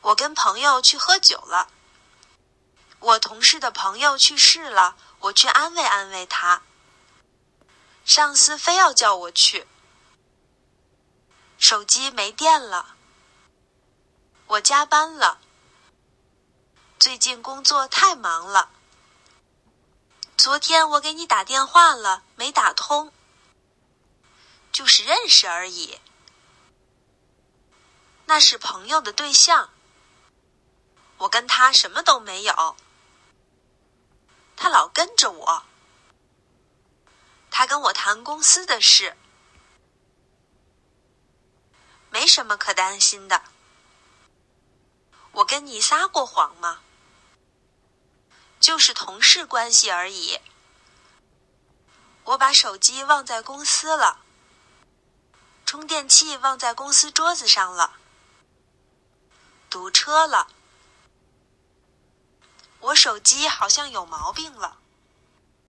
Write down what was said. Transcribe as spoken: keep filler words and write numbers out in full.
我跟朋友去喝酒了。我同事的朋友去世了，我去安慰安慰他。上司非要叫我去。手机没电了。我加班了。最近工作太忙了。昨天我给你打电话了，没打通。就是认识而已。那是朋友的对象。我跟他什么都没有。他老跟着我。他跟我谈公司的事。没什么可担心的。我跟你撒过谎吗？就是同事关系而已。我把手机忘在公司了。充电器忘在公司桌子上了。堵车了。我手机好像有毛病了。